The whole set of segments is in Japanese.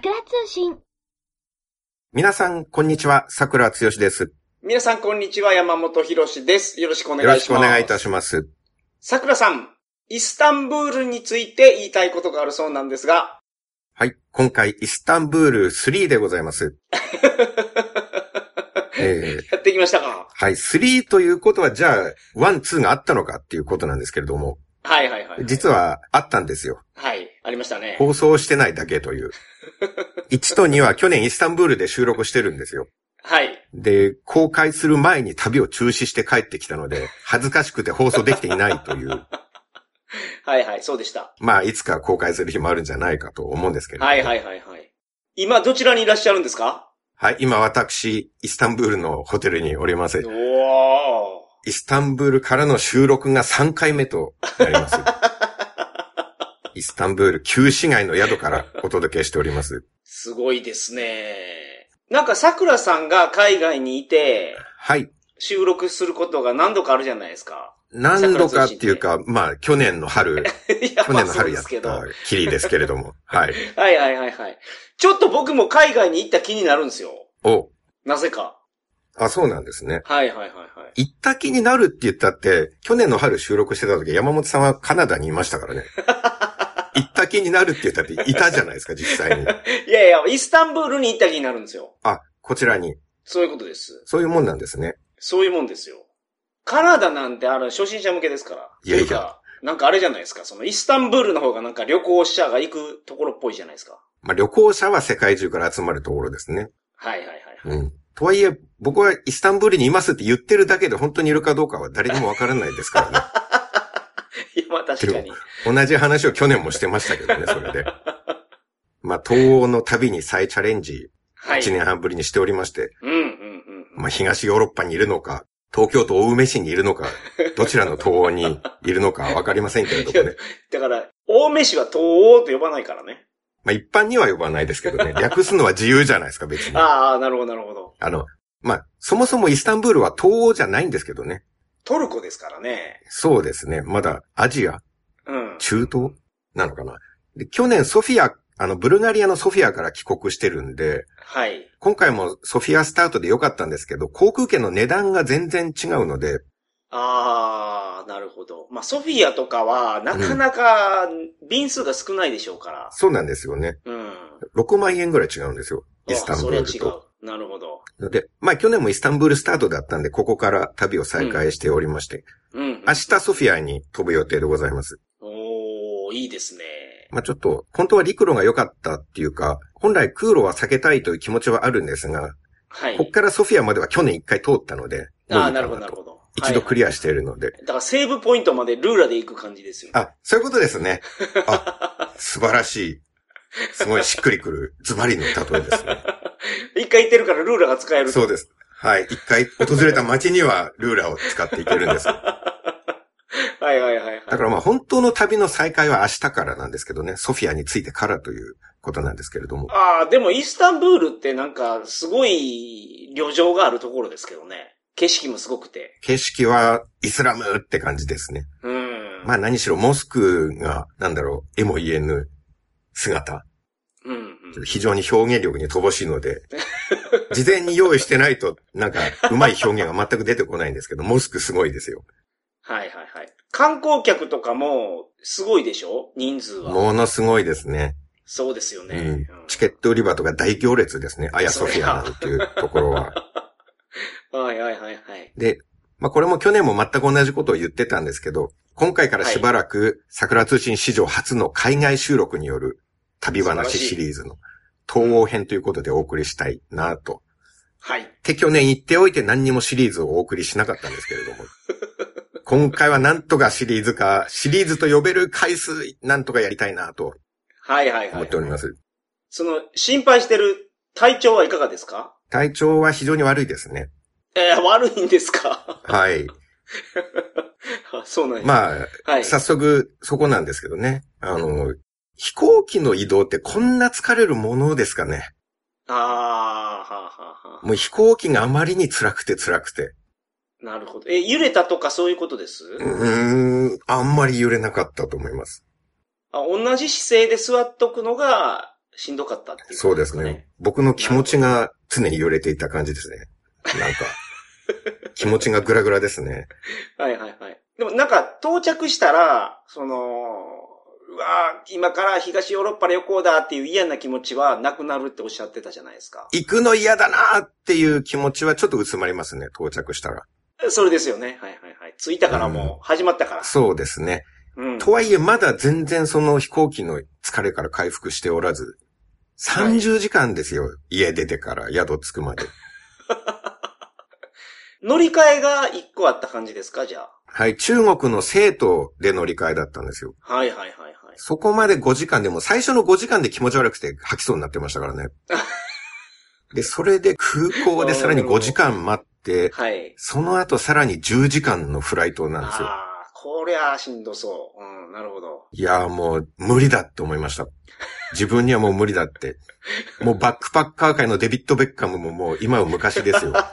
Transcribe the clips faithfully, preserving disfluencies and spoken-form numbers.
桜通信。 皆さん、こんにちは。桜つよしです。 皆さん、こんにちは。山本博史です。よろしくお願いします。 よろしくお願いいたします。 桜さん、イスタンブールについて言いたいことがあるそうなんですが。 はい。今回、イスタンブールスリーでございます。 えー、やってきましたか。 はい。スリーということは、じゃあ、ワン、ツーがあったのかっていうことなんですけれども。 はいはいはい、はい。 実は、あったんですよ。 はい。ありましたね。 放送してないだけという。いちとには去年イスタンブールで収録してるんですよ。 はい。 で、公開する前に旅を中止して帰ってきたので、恥ずかしくて放送できていないという。 はいはい、そうでした。 まあ、いつか公開する日もあるんじゃないかと思うんですけれども。 はいはいはいはい。今、どちらにいらっしゃるんですか？ はい、今私、イスタンブールのホテルにおります。 おー。 イスタンブールからの収録がさんかいめとなります。イスタンブール旧市街の宿からお届けしております。 すごいですね。なんか桜さんが海外にいて、 はい。 収録することが何度かあるじゃないですか。 何度かっていうか、まあ、去年の春、去年の春やったきりですけれども。はい。 はいはいはいはい。ちょっと僕も海外に行った気になるんですよ。 お。 なぜか。 あ、そうなんですね。 はいはいはいはい。 行った気になるって言ったって、去年の春収録してた時、山本さんはカナダにいましたからね。行った気になるって言ったっていたじゃないですか、実際に。 いやいや、イスタンブールに行った気になるんですよ。 あ、こちらに。 そういうことです。 そういうもんなんですね。 そういうもんですよ。カナダなんてあの初心者向けですから。 いやいや。 なんかあれじゃないですか。そのイスタンブールの方がなんか旅行者が行くところっぽいじゃないですか。 まあ旅行者は世界中から集まるところですね。 はいはいはい、はい。 うん。とはいえ、僕はイスタンブールにいますって言ってるだけで本当にいるかどうかは誰にもわからないですからね。 いや、まあ確かに。 同じ話を去年もしてましたけどね、それで。まあ東欧の旅に再チャレンジ、はい、いちねんはんぶりにしておりまして。 うんうんうん。 まあ東ヨーロッパにいるのか、東京都青梅市にいるのか、どちらの東欧にいるのかわかりませんけれどもね。 だから、青梅市は東欧と呼ばないからね。 まあ一般には呼ばないですけどね。略すのは自由じゃないですか、別に。 ああ、なるほどなるほど。 あの、まあ、そもそもイスタンブールは東欧じゃないんですけどね。 トルコですからね。 そうですね。まだアジア、 うん、 中東なのかな。で、去年ソフィア、あの、ブルガリアのソフィアから帰国してるんで、 はい。 今回もソフィアスタートで良かったんですけど、航空券の値段が全然違うので。 ああ、なるほど。まあ、ソフィアとかは、なかなか便数が少ないでしょうから。 うん、そうなんですよね。 うん。 ろくまんえんぐらい違うんですよ。イスタンブールと。 それは違う。なるほど。 で、まあ去年もイスタンブールスタートだったんで、ここから旅を再開しておりまして。 うん。うん、 明日ソフィアに飛ぶ予定でございます。 おー、いいですね。 まあちょっと、本当は陸路が良かったっていうか、本来空路は避けたいという気持ちはあるんですが、はい。こっからソフィアまでは去年一回通ったので。 ああ、なるほどなるほど。 一度クリアしているので、はいはい。 だからセーブポイントまでルーラで行く感じですよ。 あ、そういうことですね。あ、素晴らしい。すごいしっくりくる、ズバリの例えですね。 一回行ってるからルーラが使える。 そうです。はい。一回訪れた街にはルーラを使っていけるんです。 はいはいはい、はい。 だからまあ本当の旅の再開は明日からなんですけどね。ソフィアに着いてからということなんですけれども。 ああ、でもイスタンブールってなんかすごい旅情があるところですけどね。景色もすごくて。 景色はイスラムって感じですね。 うん。 まあ何しろモスクが、なんだろう、絵も言えぬ姿。 うん、うん。 非常に表現力に乏しいので、事前に用意してないと、なんか、うまい表現が全く出てこないんですけど、モスクすごいですよ。 はいはいはい。観光客とかも、すごいでしょ？人数は。 ものすごいですね。 そうですよね。 うん。チケット売り場とか大行列ですね。アヤソフィアなんていうところは。 はいはいはいはい。 で、まあこれも去年も全く同じことを言ってたんですけど、今回からしばらく、桜通信史上初の海外収録による旅話シリーズの東欧編ということでお送りしたいなと。 はい。 って去年言っておいて何にもシリーズをお送りしなかったんですけれども。今回はなんとかシリーズ化、シリーズと呼べる回数なんとかやりたいなと。 はいはいはい。 思っております。 その、心配してる体調はいかがですか？ 体調は非常に悪いですね。 えー、悪いんですか？ はい。 そうなんや。 まあ、はい、早速そこなんですけどね。あの、飛行機の移動ってこんな疲れるものですかね。 ああ、はあはあはあ。 もう飛行機があまりに辛くて辛くて。 なるほど。え、揺れたとかそういうことです？ うーん、あんまり揺れなかったと思います。 あ、同じ姿勢で座っとくのがしんどかったっていう、ね。 そうですね。僕の気持ちが常に揺れていた感じですね。なんか、気持ちがグラグラですね。 はいはいはい。でもなんか到着したら、その、うわ今から東ヨーロッパ旅行だっていう嫌な気持ちはなくなるっておっしゃってたじゃないですか。 行くの嫌だなっていう気持ちはちょっと薄まりますね、到着したら。それですよね。はいはいはい。着いたからもう始まったから。うん、 そうですね。うん、とはいえまだ全然その飛行機の疲れから回復しておらず、さんじゅうじかんですよ、はい、家出てから宿着くまで。 乗り換えがいっこあった感じですか、じゃあ。 はい、中国の成都で乗り換えだったんですよ。 はいはいはいはい。 そこまでごじかんでも最初のごじかんで気持ち悪くて吐きそうになってましたからね。で、それで空港でさらにごじかん待って、はい、その後さらにじゅうじかんのフライトなんですよ。 ああ、こりゃしんどそう。うん、なるほど。 いやーもう無理だって思いました。自分にはもう無理だって。もうバックパッカー界のデビッド・ベッカムももう今は昔ですよ。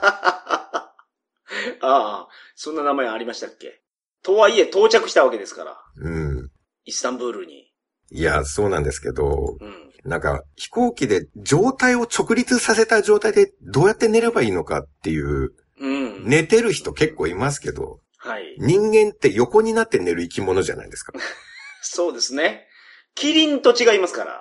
ああ、そんな名前ありましたっけ？とはいえ到着したわけですから。 うん。 イスタンブールに。 いや、そうなんですけど、うん、なんか飛行機で状態を直立させた状態でどうやって寝ればいいのかっていう、うん、寝てる人結構いますけど、はい、人間って横になって寝る生き物じゃないですか。 そうですね。キリンと違いますから。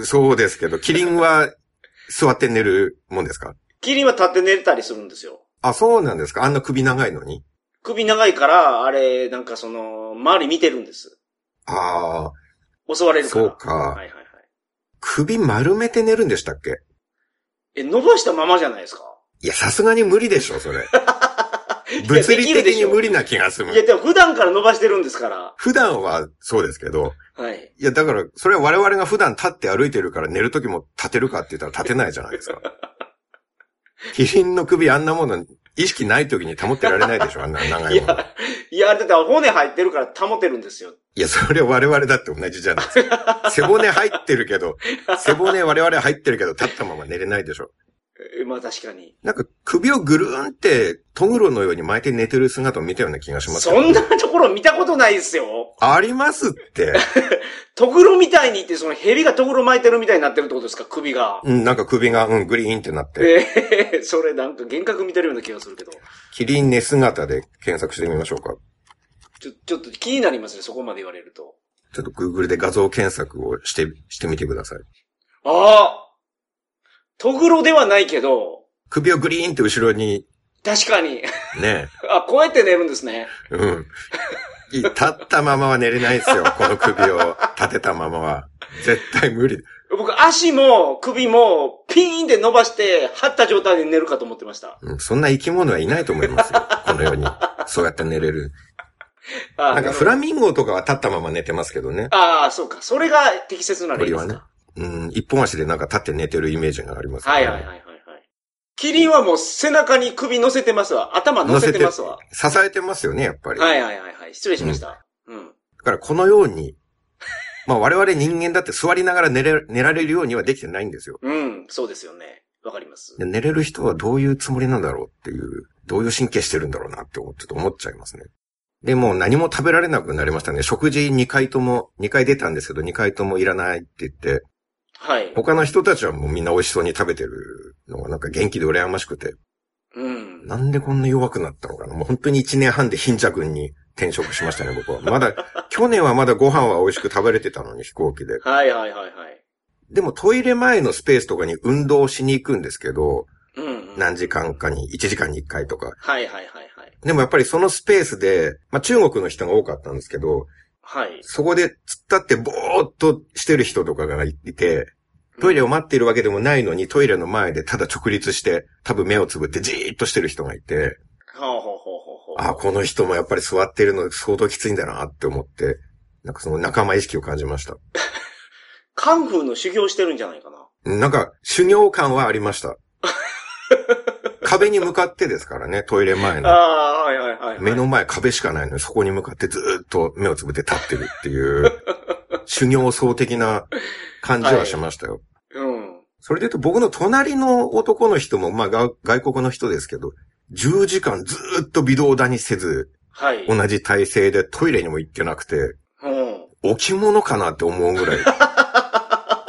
そうですけど、キリンは座って寝るもんですか？ キリンは立って寝れたりするんですよ。 あ、そうなんですか？あんな首長いのに？ 首長いから、あれ、なんかその、周り見てるんです。 ああ。襲われるから。 そうか。 はいはいはい。 首丸めて寝るんでしたっけ？ え、伸ばしたままじゃないですか？ いや、さすがに無理でしょ、それ。物理的に無理な気がする。 いや、でも普段から伸ばしてるんですから。 普段はそうですけど。 はい。 いや、だから、それは我々が普段立って歩いてるから寝るときも立てるかって言ったら立てないじゃないですか。キリンの首あんなもの、意識ないときに保ってられないでしょ、あんな長いもの。 いや、いや、だって骨入ってるから保てるんですよ。 いや、それは我々だって同じじゃないですか。背骨入ってるけど、背骨我々入ってるけど、立ったまま寝れないでしょ。 まあ確かに。 なんか首をぐるーんって、トグロのように巻いて寝てる姿を見たような気がします、 ね。そんなところ見たことないですよ。 ありますって。 トグロみたいにって、その蛇がトグロ巻いてるみたいになってるってことですか、首が。 うん、なんか首が、うん、グリーンってなって。 ええー、それなんか幻覚見てるような気がするけど。 キリン寝姿で検索してみましょうか。 ちょ、ちょっと気になりますね、そこまで言われると。 ちょっと Google で画像検索をして、してみてください。 ああトグロではないけど、 首をグリーンって後ろに。 確かに。 ねあ、こうやって寝るんですね。 うん。立ったままは寝れないですよ。この首を立てたままは。絶対無理。 僕、足も首もピーンって伸ばして、張った状態で寝るかと思ってました。 うん、そんな生き物はいないと思いますよ。この世に。そうやって寝れる。あなんかフラミンゴとかは立ったまま寝てますけどね。 ああ、そうか。それが適切な例ですか。 鳥はね。うん、一本足でなんか立って寝てるイメージがあります、ね。 はいはいはいはい。キリンはもう背中に首乗せてますわ。頭乗せてますわ。 支えてますよね、やっぱり。 はいはいはいはい。失礼しました。うん。うん、 だからこのように、まあ我々人間だって座りながら寝れ、寝られるようにはできてないんですよ。 うん、そうですよね。わかります。 寝れる人はどういうつもりなんだろうっていう、どういう神経してるんだろうなって思って思っちゃいますね。で、もう何も食べられなくなりましたね。食事にかいとも、にかい出たんですけど、にかいともいらないって言って、 はい。 他の人たちはもうみんな美味しそうに食べてるのがなんか元気で羨ましくて。 うん。 なんでこんな弱くなったのかな。もう本当にいちねんはんで貧者君に転職しましたね、僕は。まだ、去年はまだご飯は美味しく食べれてたのに、飛行機で。 はいはいはいはい。 でもトイレ前のスペースとかに運動しに行くんですけど、 うん、うん、 何時間かに、いちじかんにいっかいとか。 はいはいはいはい。 でもやっぱりそのスペースで、まあ中国の人が多かったんですけど、 はい。 そこで突っ立ってぼーっとしてる人とかがいて、トイレを待っているわけでもないのに、トイレの前でただ直立して、多分目をつぶってじーっとしてる人がいて、 ほうほうほうほうほう。 あ、この人もやっぱり座ってるの相当きついんだなって思って、なんかその仲間意識を感じました。 カンフーの修行してるんじゃないかな。 なんか修行感はありました。壁に向かってですからね、トイレ前の。 ああ、はいはいはい、はい。 目の前壁しかないのに、そこに向かってずーっと目をつぶって立ってるっていう、修行僧的な感じはしましたよ。 はい、うん。 それで言うと僕の隣の男の人も、まあ外国の人ですけど、じゅうじかんずーっと微動だにせず、 はい。 同じ体勢でトイレにも行ってなくて、 うん。 置物かなって思うぐらい。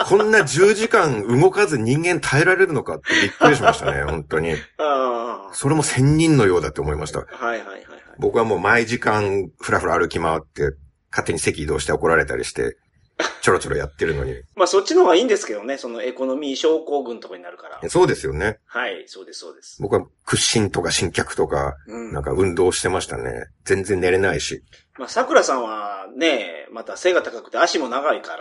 こんなじゅうじかん動かず人間耐えられるのかってびっくりしましたね、本当に。 あそれも仙人のようだって思いました。 はいはいはいはい。 僕はもう毎時間ふらふら歩き回って、勝手に席移動して怒られたりして、ちょろちょろやってるのに。 まあそっちの方がいいんですけどね、そのエコノミー症候群とかになるから。 そうですよね。 はい、そうですそうです。 僕は屈伸とか伸脚とか、うん、なんか運動してましたね。全然寝れないし。 まあ桜さんはね、また背が高くて足も長いから、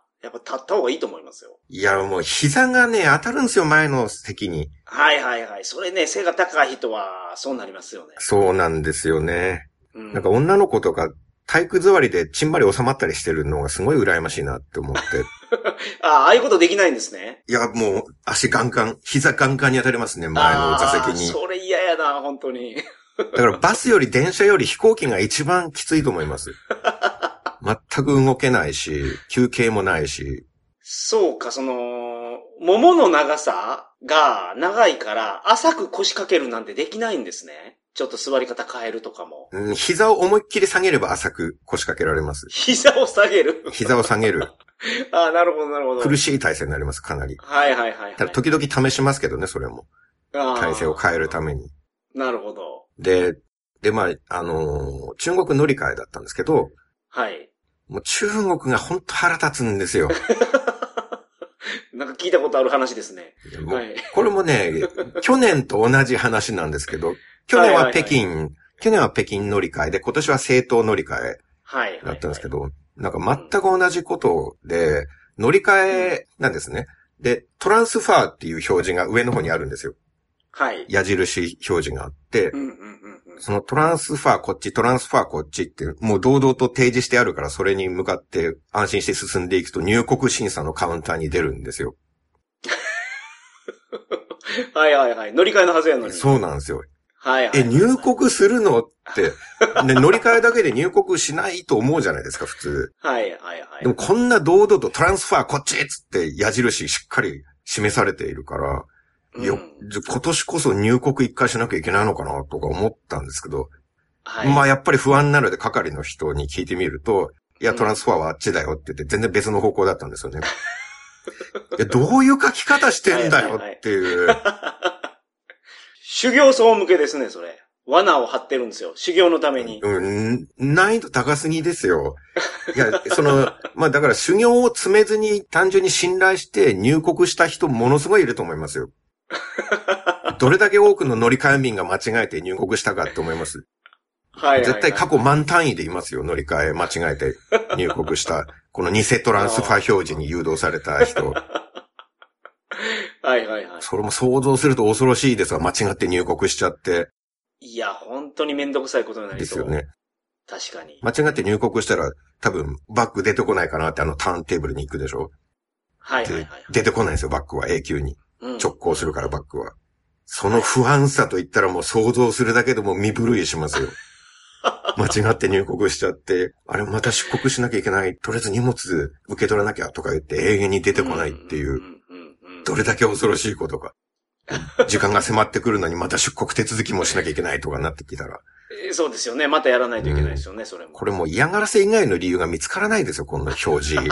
やっぱ立った方がいいと思いますよ。 いや、もう膝がね、当たるんですよ、前の席に。 はいはいはい。それね、背が高い人は、そうなりますよね。 そうなんですよね。うん、なんか女の子とか、体育座りでちんまり収まったりしてるのがすごい羨ましいなって思って。 ああ、ああいうことできないんですね。 いや、もう、足ガンガン、膝ガンガンに当たりますね、前の座席に。 それ嫌やな、本当に。 だからバスより電車より飛行機が一番きついと思います。全く動けないし、休憩もないし。 そうか、その、桃の長さが長いから、浅く腰掛けるなんてできないんですね。ちょっと座り方変えるとかも。 うん、膝を思いっきり下げれば浅く腰掛けられます。 膝を下げる膝を下げる。 ああ、なるほど、なるほど。 苦しい体勢になります、かなり。 はいはいはい、はい。 ただ時々試しますけどね、それも。体勢を変えるために。 なるほど。 で、で、まあ、あのー、中国乗り換えだったんですけど、 はい。 もう中国がほんと腹立つんですよ。 なんか聞いたことある話ですね。 はい、これもね、去年と同じ話なんですけど、去年は北京、はいはいはい、去年は北京乗り換えで、今年は正当乗り換えだったんですけど、はいはいはい、なんか全く同じことで、乗り換えなんですね。で、トランスファーっていう表示が上の方にあるんですよ。 はい。 矢印表示があって、 うんうんうんうん、 そのトランスファーこっち、トランスファーこっちって、もう堂々と提示してあるから、それに向かって安心して進んでいくと入国審査のカウンターに出るんですよ。 はいはいはい。乗り換えのはずやのに。 そうなんですよ。 はいはい、はい。 え、入国するのって、ね、乗り換えだけで入国しないと思うじゃないですか、普通。 はいはいはい。 でもこんな堂々とトランスファーこっちっつって矢印しっかり示されているから、うん、よ、今年こそ入国一回しなきゃいけないのかなとか思ったんですけど、はい、まあやっぱり不安なので係の人に聞いてみると、いやトランスファーはあっちだよって言って全然別の方向だったんですよね。いやどういう書き方してんだよっていう。はいはいはい修行僧向けですね、それ。罠を張ってるんですよ。修行のために。 うん、難易度高すぎですよ。いや、その、まあだから修行を詰めずに単純に信頼して入国した人ものすごいいると思いますよ。どれだけ多くの乗り換え民が間違えて入国したかって思います。はいはいはい。絶対過去万単位でいますよ、乗り換え間違えて入国した。この偽トランスファー表示に誘導された人。 はいはいはい。 それも想像すると恐ろしいですが、間違って入国しちゃって。 いや、本当にめんどくさいことになりそう。 ですよね。 確かに。 間違って入国したら、多分、バッグ出てこないかなってあのターンテーブルに行くでしょ。 はいはいはい、はい。 出てこないんですよ、バッグは永久に。 うん、 直行するから、バッグは。その不安さといったらもう想像するだけでも身震いしますよ。間違って入国しちゃって、あれまた出国しなきゃいけない。とりあえず荷物受け取らなきゃとか言って永遠に出てこないっていう。うんうんうんどれだけ恐ろしいことか。時間が迫ってくるのにまた出国手続きもしなきゃいけないとかなってきたら。 そうですよね。またやらないといけないですよね、うん、それも。 これもう嫌がらせ以外の理由が見つからないですよ、この表示。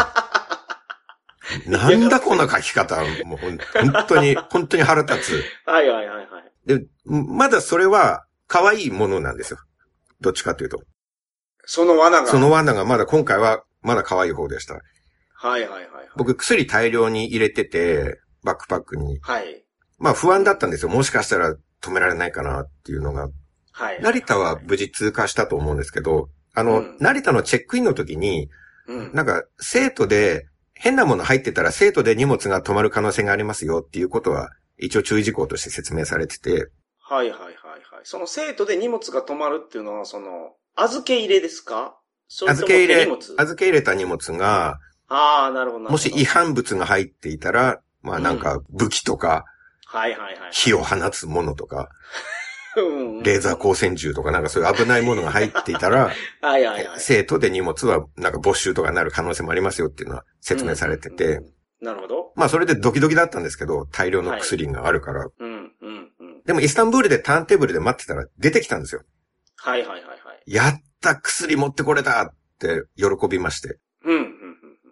なんだこの書き方。もう本当に、本当に腹立つ。 はいはいはいはい。 で、まだそれは可愛いものなんですよ。どっちかというと。 その罠が。 その罠がまだ今回はまだ可愛い方でした。 はいはいはい、はい。 僕薬大量に入れてて、バックパックに。 はい。 まあ不安だったんですよ。もしかしたら止められないかなっていうのが。 はい。 成田は無事通過したと思うんですけど、あの、うん、成田のチェックインの時に、うん、なんか生徒で変なもの入ってたら生徒で荷物が止まる可能性がありますよっていうことは一応注意事項として説明されてて。 はいはいはいはい。その生徒で荷物が止まるっていうのはその、預け入れですか？ 預け入れ、預け入れた荷物が、 ああ、なるほど。 もし違反物が入っていたら、まあなんか武器とか、 うん、はいはいはい。 火を放つものとか、レーザー光線銃とかなんかそういう危ないものが入っていたら、 はいはいはい。 生徒で荷物はなんか没収とかになる可能性もありますよっていうのは説明されてて、うんうんうん、 なるほど。 まあそれでドキドキだったんですけど、大量の薬があるから。はい、 うんうんうん。 でもイスタンブールでターンテーブルで待ってたら出てきたんですよ。 はいはいはいはい。 やった薬持ってこれたって喜びまして。 うんうんうん。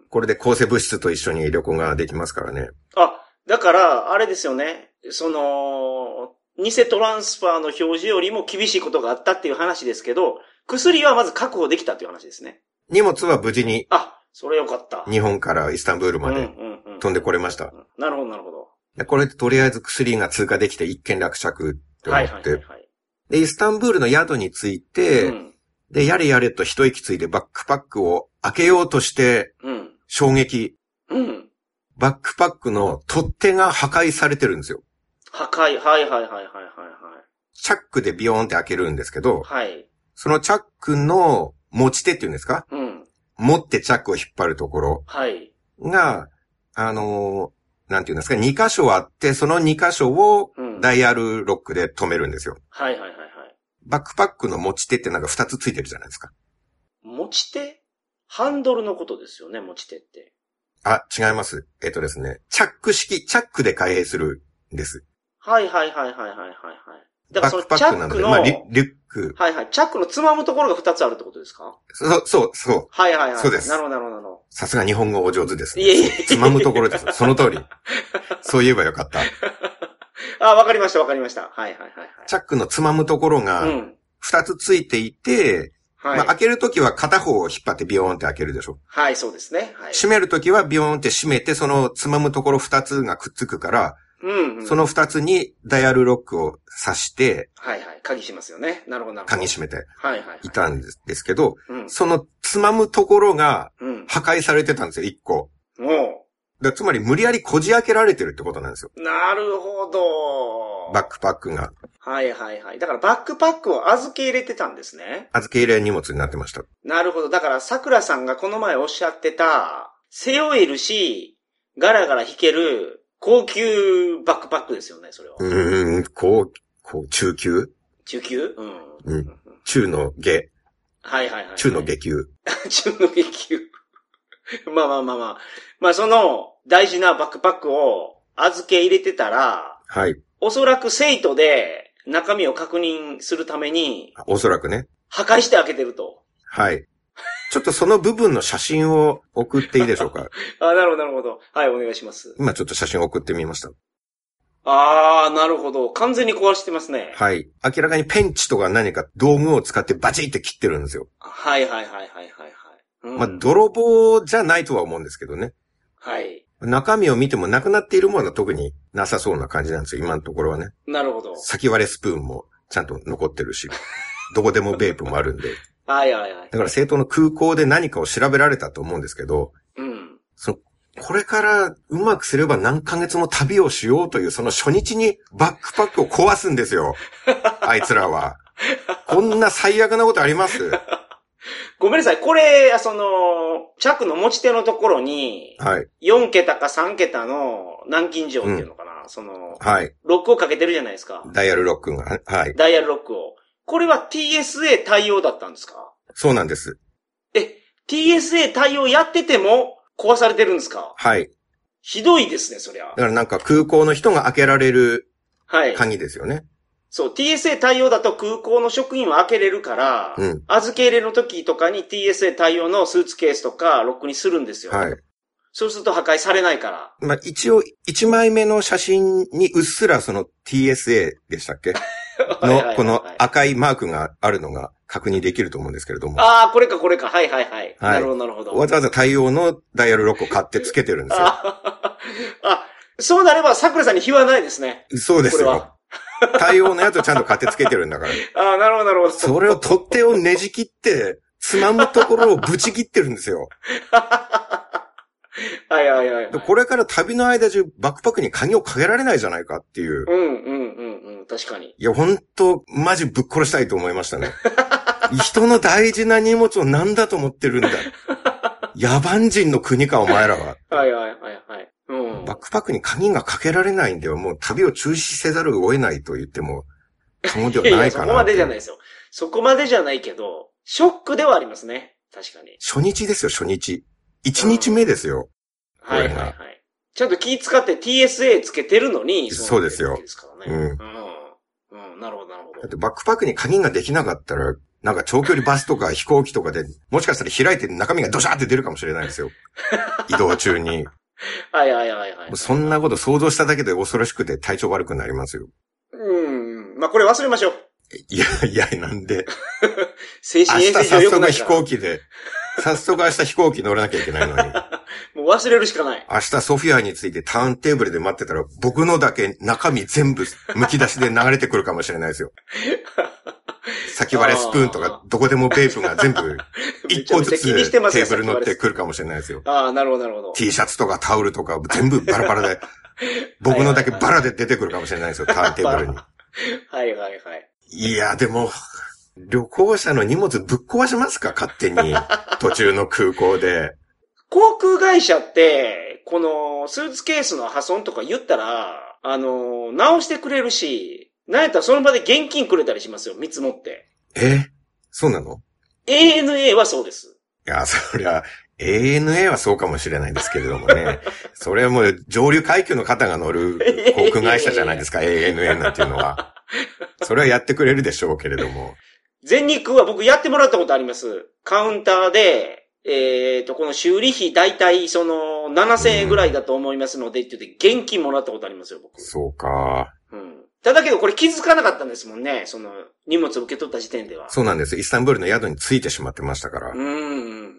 これで抗生物質と一緒に旅行ができますからね。 あ、だから、あれですよね。その、偽トランスファーの表示よりも厳しいことがあったっていう話ですけど、薬はまず確保できたっていう話ですね。 荷物は無事に。 あ、それよかった。 日本からイスタンブールまで飛んでこれました。 なるほど、なるほど。 でこれでとりあえず薬が通過できて一件落着って思って。はいはいはいはい、で、イスタンブールの宿に着いて、うん、で、やれやれと一息ついてバックパックを開けようとして、うん、衝撃、うん。バックパックの取っ手が破壊されてるんですよ。 破壊、はいはいはいはいはい、はい。 チャックでビヨーンって開けるんですけど、 はい。 そのチャックの持ち手っていうんですか、 うん、 持ってチャックを引っ張るところはい。 が、あのー、なんていうんですか、に箇所あって、そのに箇所をダイヤルロックで止めるんですよ。 うん、はいはいはいはい。 バックパックの持ち手ってなんかふたつついてるじゃないですか。 持ち手？ハンドルのことですよね、持ち手って。 あ、違います。えっとですね、チャック式、チャックで開閉するんです。 はいはいはいはいはいはい。 だからそのチャックの、まあリ、リュック。 はいはい。チャックのつまむところがふたつあるってことですか？ そう、そう、そう。 はいはいはい。 そうです。 なるほどなるほど。 さすが日本語お上手ですね。 いえいえ。 つまむところです。その通り。そう言えばよかった。 あ、わかりましたわかりました。はいはいはい、はい。 チャックのつまむところが、二つついていて、うんはい、まあ、開けるときは片方を引っ張ってビヨーンって開けるでしょ。 はい、そうですね。はい、 閉めるときはビヨーンって閉めて、そのつまむところ二つがくっつくから、 うんうん、 その二つにダイヤルロックを挿して、 はいはい。鍵しますよね。なるほどなるほど。 鍵閉めて。 はいはい、はい。 いたんです、ですけど、 うん、 そのつまむところが破壊されてたんですよ、一個。 うん、おだつまり無理やりこじ開けられてるってことなんですよ。 なるほど。 バックパックが。 はいはいはい。だからバックパックを預け入れてたんですね。 預け入れ荷物になってました。 なるほど。だから桜さんがこの前おっしゃってた、背負えるし、ガラガラ引ける、高級バックパックですよね、それは。 うーん、高、高、中級中級うん。 うん。中の下。 はいはいはい、はい。 中の下級。 中の下級。まあまあまあまあ。まあその大事なバックパックを預け入れてたら、 はい。 おそらく生徒で中身を確認するために、 おそらくね。 破壊して開けてると。 はい。ちょっとその部分の写真を送っていいでしょうか。 あ、なるほどなるほど。はい、お願いします。 今ちょっと写真を送ってみました。 あー、なるほど。完全に壊してますね。 はい。明らかにペンチとか何か道具を使ってバチって切ってるんですよ。 はいはいはいはいはい、はい。 うん、まあ、泥棒じゃないとは思うんですけどね。 はい。 中身を見てもなくなっているものは特になさそうな感じなんですよ、今のところはね。 なるほど。 先割れスプーンもちゃんと残ってるし、どこでもベープもあるんで。 はいはいはい。 だから生徒の空港で何かを調べられたと思うんですけど、 うん。 そのこれからうまくすれば何ヶ月も旅をしようというその初日にバックパックを壊すんですよ。あいつらは。こんな最悪なことあります？ ごめんなさい。これ、その、チャックの持ち手のところに、 はい。 よん桁かさん桁の南京錠っていうのかな、うん、その、 はい。 ロックをかけてるじゃないですか。 ダイヤルロックが、はい。 ダイヤルロックを。これは ティーエスエー 対応だったんですか？ そうなんです。 え、ティーエスエー 対応やってても壊されてるんですか？ はい。 ひどいですね、そりゃ。だからなんか空港の人が開けられる鍵ですよね。はい、 そう、ティーエスエー 対応だと空港の職員は開けれるから、うん、預け入れの時とかに ティーエスエー 対応のスーツケースとかロックにするんですよ。はい。そうすると破壊されないから。 まあ一応いちまいめの写真にうっすらその ティーエスエー でしたっけのこの赤いマークがあるのが確認できると思うんですけれども。 ああ、これかこれか。はいはいはい。はい、なるほどなるほど。 わざわざ対応のダイヤルロックを買ってつけてるんですよ。 ああ、そうなれば桜さんに非はないですね。 そうですよ。対応のやつをちゃんと買ってつけてるんだから。 ああ、なるほどなるほど。 それを取っ手をねじ切って、つまむところをぶち切ってるんですよ。 はいはいはい、はい。 これから旅の間中バックパックに鍵をかけられないじゃないかっていう。 うんうんうんうん。確かに。 いや、ほんと、マジぶっ殺したいと思いましたね。人の大事な荷物を何だと思ってるんだ。野蛮人の国か、お前らは。 はいはいはいはい。うん、 バックパックに鍵がかけられないんでは、もう旅を中止せざるを得ないと言っても、過言ではないかな。いやいや、そこまでじゃないですよ。そこまでじゃないけど、ショックではありますね。確かに。 初日ですよ、初日。一日目ですよ。 うん、はいはいはい。ちゃんと気使って ティーエスエー つけてるのに、 そうですよ。 うん。うん。うん。なるほどなるほど。 だってバックパックに鍵ができなかったら、 なんか長距離バスとか飛行機とかで、もしかしたら開いて中身がドシャーって出るかもしれないですよ。移動中に。 はいはいはいはい。 そんなこと想像しただけで恐ろしくて体調悪くなりますよ。 うん。まあ、これ忘れましょう。 いやいや、なんで。 精神衛生上良くないから。 明日早速飛行機で、早速明日飛行機乗らなきゃいけないのに。 もう忘れるしかない。 明日ソフィアについてターンテーブルで待ってたら、僕のだけ中身全部剥き出しで流れてくるかもしれないですよ。先割れスプーンとか、どこでもベープが全部、一個ずつテーブル乗ってくるかもしれないですよ。 ああ、なるほどなるほど。 T シャツとかタオルとか全部バラバラで、僕のだけバラで出てくるかもしれないですよ、ターンテーブルに。 はいはいはい。 いや、でも、旅行者の荷物ぶっ壊しますか勝手に。途中の空港で。 航空会社って、このスーツケースの破損とか言ったら、あの、直してくれるし、なんやったらその場で現金くれたりしますよ、見積もって。 えそうなの？ エーエヌエー はそうです。 いや、そりゃ、エーエヌエー はそうかもしれないですけれどもね。それはもう上流階級の方が乗る航空会社じゃないですか、エーエヌエー なんていうのは。それはやってくれるでしょうけれども。 全日空は僕やってもらったことあります。カウンターで、えっと、この修理費大体そのななせんえんぐらいだと思いますのでって言って現金もらったことありますよ、僕。 そうか。 うん。ただけどこれ気づかなかったんですもんね。その荷物を受け取った時点では。 そうなんです。イスタンブールの宿に着いてしまってましたから。 うん。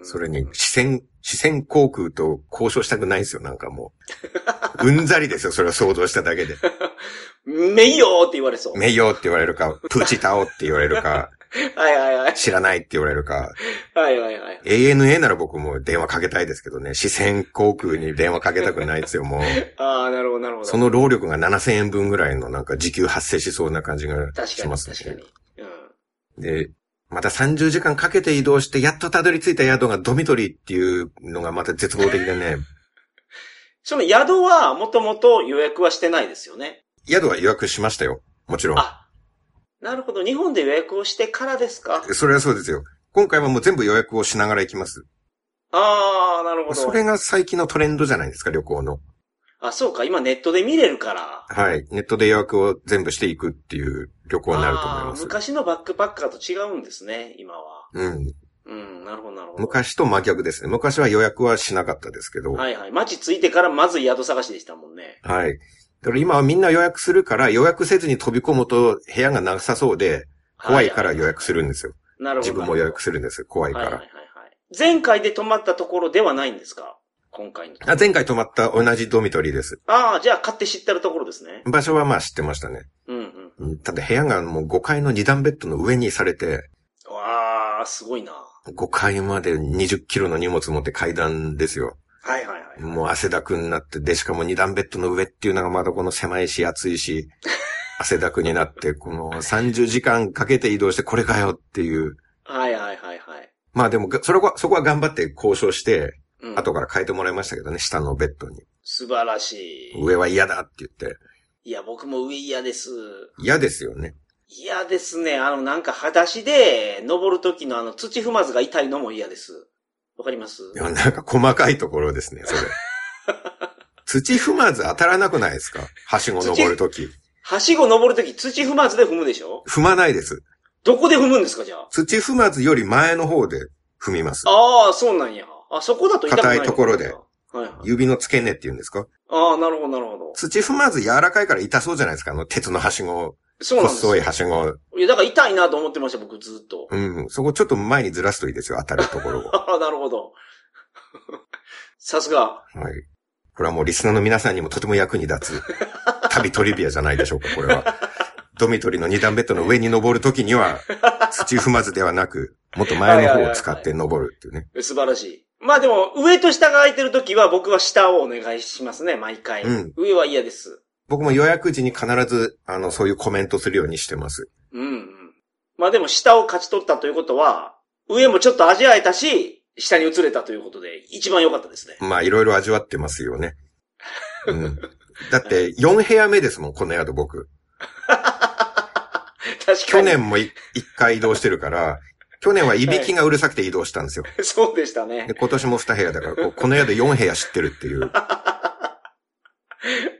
それに、四川、四川航空と交渉したくないんですよ、なんかもう。うんざりですよ、それを想像しただけで。 めいよーって言われそう。 めいよーって言われるか、プーチタオって言われるか。 はいはいはい。 知らないって言われるか。 はいはいはい。 エーエヌエー なら僕も電話かけたいですけどね。四川航空に電話かけたくないですよ、もう。 ああ、なるほどなるほど。 その労力がななせんえんぶんぐらいのなんか時給発生しそうな感じがしますね。 確かに確かに。 うん。で、またさんじゅうじかんかけて移動してやっとたどり着いた宿がドミトリーっていうのがまた絶望的でね。 その宿はもともと予約はしてないですよね。 宿は予約しましたよ。もちろん。 あ、なるほど。日本で予約をしてからですか？ それはそうですよ。今回はもう全部予約をしながら行きます。 ああ、なるほど。 それが最近のトレンドじゃないですか、旅行の。 あ、そうか。今ネットで見れるから。 はい。ネットで予約を全部していくっていう旅行になると思います。 昔のバックパッカーと違うんですね、今は。 うん。 うん、なるほど、なるほど。 昔と真逆ですね。昔は予約はしなかったですけど。 はいはい。街着いてからまず宿探しでしたもんね。 はい。だから今はみんな予約するから、予約せずに飛び込むと部屋がなさそうで、怖いから予約するんですよ。 なるほど。 自分も予約するんです。怖いから。はいはいはい、 はい。前回で泊まったところではないんですか？今回の。 あ、前回泊まった同じドミトリーです。 ああ、じゃあ買って知ってるところですね。 場所はまあ知ってましたね。 うんうん。 ただ部屋がもうごかいのに段ベッドの上にされて。 わあ、すごいな。 ごかいまでにじゅっキロの荷物持って階段ですよ。 はいはいはい。 もう汗だくになって、で、しかもに段ベッドの上っていうのがまだこの狭いし暑いし、汗だくになって、このさんじゅうじかんかけて移動してこれかよっていう。 はいはいはいはい。 まあでも、それは、そこは頑張って交渉して、うん、後から変えてもらいましたけどね、下のベッドに。 素晴らしい。 上は嫌だって言って。 いや、僕も上嫌です。 嫌ですよね。 嫌ですね。あの、なんか裸足で登る時のあの土踏まずが痛いのも嫌です。わかります？ いや、なんか細かいところですね、それ。土踏まず当たらなくないですか？はしご登る時。 はしご登る時土踏まずで踏むでしょ？ 踏まないです。 どこで踏むんですか、じゃあ。 土踏まずより前の方で踏みます。 ああ、そうなんや。あ、そこだと痛くない。 硬いところで。 はいはい、 指の付け根って言うんですか？ ああ、なるほど、なるほど。 土踏まず柔らかいから痛そうじゃないですか、あの鉄のはしご。 そうなんです。 細いはしご。 いや、だから痛いなと思ってました、僕ずっと。 うん。そこちょっと前にずらすといいですよ、当たるところを。 ああ、なるほど。さすが。 はい。これはもうリスナーの皆さんにもとても役に立つ旅トリビアじゃないでしょうか、これは。ドミトリーの二段ベッドの上に登るときには、土踏まずではなく、もっと前の方を使って登るっていうね。 素晴らしい。まあでも、上と下が空いてるときは僕は下をお願いしますね、毎回。うん。上は嫌です。 僕も予約時に必ず、あの、そういうコメントするようにしてます。 うんうん。まあでも下を勝ち取ったということは、上もちょっと味わえたし、下に移れたということで、一番良かったですね。 まあいろいろ味わってますよね。うん。だって、よん部屋目ですもん、この宿僕。 確かに。 去年も一回移動してるから、去年はいびきがうるさくて移動したんですよ。 はい、そうでしたね。 で今年もに部屋だから、この宿よん部屋知ってるっていう。 はい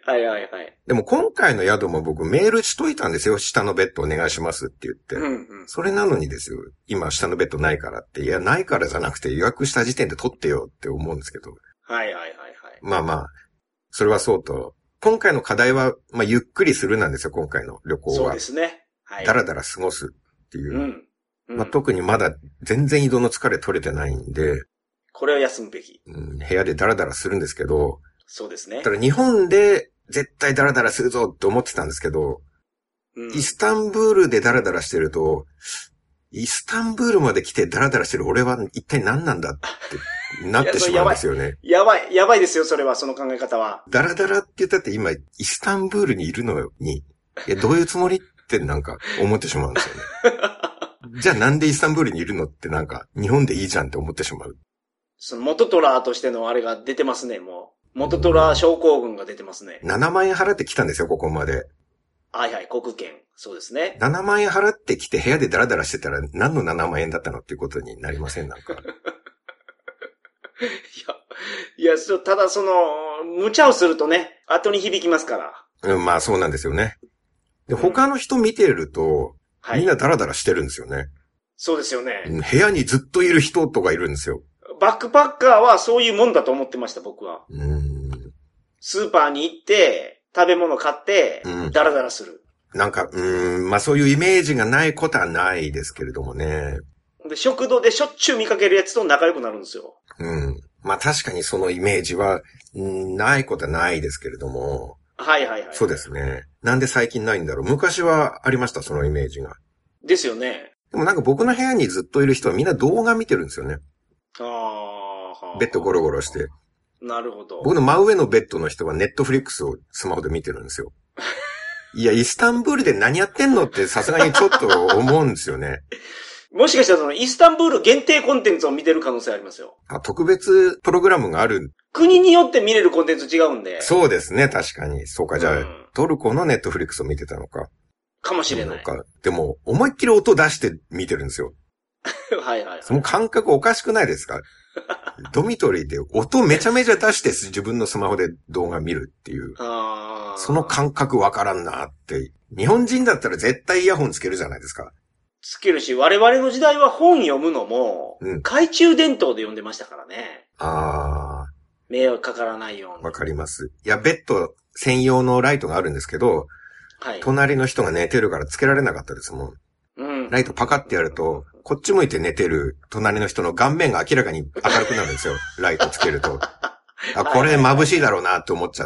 はいはいはい。 でも今回の宿も僕メールしといたんですよ。下のベッドお願いしますって言って。うんうん、それなのにですよ。今下のベッドないからって。いや、ないからじゃなくて予約した時点で取ってよって思うんですけど。 はいはいはいはい。 まあまあ、それはそうと。今回の課題は、まあゆっくりするなんですよ。今回の旅行は。 そうですね。 はい。だらだら過ごすっていう。 うんうん、まあ特にまだ全然移動の疲れ取れてないんで。 これは休むべき。 うん、部屋でダラダラするんですけど。 そうですね。 ただ日本で絶対ダラダラするぞって思ってたんですけど、うん、イスタンブールでダラダラしてると、イスタンブールまで来てダラダラしてる俺は一体何なんだってなってしまうんですよね。 やばい、やばい、やばいですよ、それは、その考え方は。 ダラダラって言ったって今、イスタンブールにいるのに、いや、どういうつもりってなんか思ってしまうんですよね。じゃあなんでイスタンブールにいるのってなんか、日本でいいじゃんって思ってしまう。 その元トラーとしてのあれが出てますね、もう。元トラー症候群が出てますね。 ななまん円払ってきたんですよ、ここまで。 はいはい、国券。そうですね。 ななまん円払ってきて部屋でダラダラしてたら何のななまん円だったのっていうことになりません、なんか。いや、いや、そただその、無茶をするとね、後に響きますから。 うん、まあそうなんですよね。で、他の人見てると、うん、みんなダラダラしてるんですよね。はい、 そうですよね。 部屋にずっといる人とかいるんですよ。 バックパッカーはそういうもんだと思ってました、僕は。 うん、 スーパーに行って、食べ物買って、ダラダラする。 うん、なんか、うん、まあそういうイメージがないことはないですけれどもね。 で、食堂でしょっちゅう見かけるやつと仲良くなるんですよ。 うん。まあ確かにそのイメージは、うん、ないことはないですけれども。 はいはいはい。 そうですね。なんで最近ないんだろう。昔はありました、そのイメージが。 ですよね。 でもなんか僕の部屋にずっといる人はみんな動画見てるんですよね。 ああ。 ベッドゴロゴロして。 なるほど。 僕の真上のベッドの人はネットフリックスをスマホで見てるんですよ。いや、イスタンブールで何やってんのってさすがにちょっと思うんですよね。 もしかしたらそのイスタンブール限定コンテンツを見てる可能性ありますよ。 あ、特別プログラムがある。 国によって見れるコンテンツ違うんで。 そうですね、確かに。そうか、じゃあ、うん、トルコのネットフリックスを見てたのか。 かもしれない。 かでも、思いっきり音出して見てるんですよ。 はいはいはい。 その感覚おかしくないですか？ドミトリーで音めちゃめちゃ出して自分のスマホで動画見るっていう。 あその感覚わからんなって。日本人だったら絶対イヤホンつけるじゃないですか。 つけるし、我々の時代は本読むのも、うん、懐中電灯で読んでましたからね。 ああ。 迷惑かからないように。 わかります。いや、ベッド専用のライトがあるんですけど、はい、隣の人が寝てるからつけられなかったですもん。うん、ライトパカってやると、こっち向いて寝てる隣の人の顔面が明らかに明るくなるんですよ。ライトつけると。あ、これ眩しいだろうなって思っちゃって。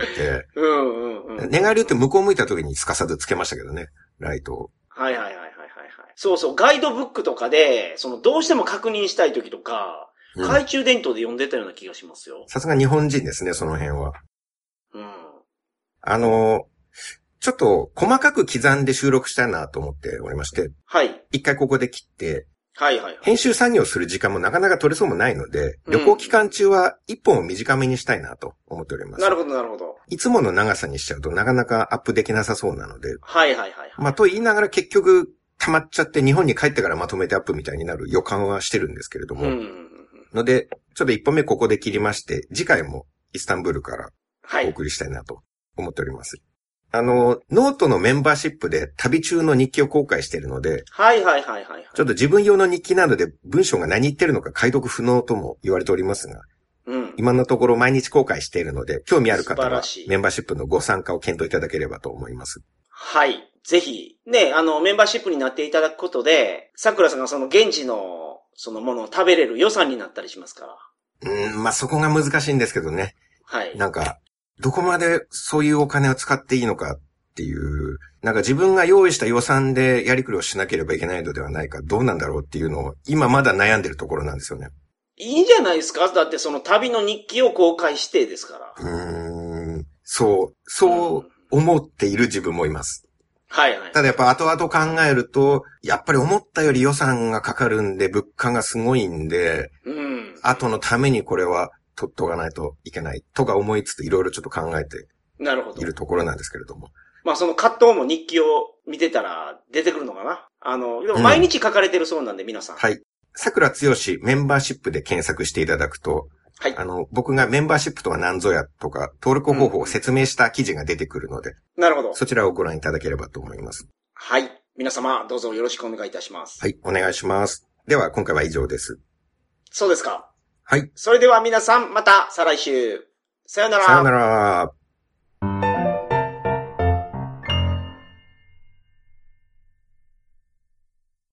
うんうんうん。 寝返り打って向こう向いた時にすかさずつけましたけどね、ライトを。 はいはいはいはいはい。そうそう、ガイドブックとかで、そのどうしても確認したい時とか、うん、懐中電灯で読んでたような気がしますよ。 さすが日本人ですね、その辺は。 うん。 あの、ちょっと細かく刻んで収録したいなと思っておりまして。 はい。 一回ここで切って、 はいはい、はい。 編集作業する時間もなかなか取れそうもないので、うん、旅行期間中は一本を短めにしたいなと思っております。 なるほどなるほど。 いつもの長さにしちゃうとなかなかアップできなさそうなので。 はいはいはい、はい。 まあと言いながら結局溜まっちゃって日本に帰ってからまとめてアップみたいになる予感はしてるんですけれども。うん、ので、ちょっと一本目ここで切りまして、次回もイスタンブールからお送りしたいなと思っております。はいあの、ノートのメンバーシップで旅中の日記を公開しているので、 はいはいはいはい。 ちょっと自分用の日記なので文章が何言ってるのか解読不能とも言われておりますが、うん、今のところ毎日公開しているので、興味ある方はメンバーシップのご参加を検討いただければと思います。 はい。ぜひ、ね、あの、メンバーシップになっていただくことで、桜さんがその現地のそのものを食べれる予算になったりしますから。 うーん、まあ、そこが難しいんですけどね。 はい。 なんか、どこまでそういうお金を使っていいのかっていう、なんか自分が用意した予算でやりくりをしなければいけないのではないか、どうなんだろうっていうのを今まだ悩んでるところなんですよね。 いいんじゃないですか？だってその旅の日記を公開してですから。 うーん、そう、そう思っている自分もいます。 はいはい。 ただやっぱ後々考えると、やっぱり思ったより予算がかかるんで、物価がすごいんで、うん、後のためにこれは取っとかないといけないとか思いつついろいろちょっと考えているところなんですけれども。 まあその葛藤も日記を見てたら出てくるのかな。あの、でも毎日書かれてるそうなんで、うん、皆さん。 はい。桜つよしメンバーシップで検索していただくと、 はい。 あの、僕がメンバーシップとは何ぞやとか、登録方法を説明した記事が出てくるので、 うん、なるほど。 そちらをご覧いただければと思います。 はい。皆様、どうぞよろしくお願いいたします。 はい、お願いします。では、今回は以上です。 そうですか。 はい。 それでは皆さん、また再来週。さよなら。 さよなら。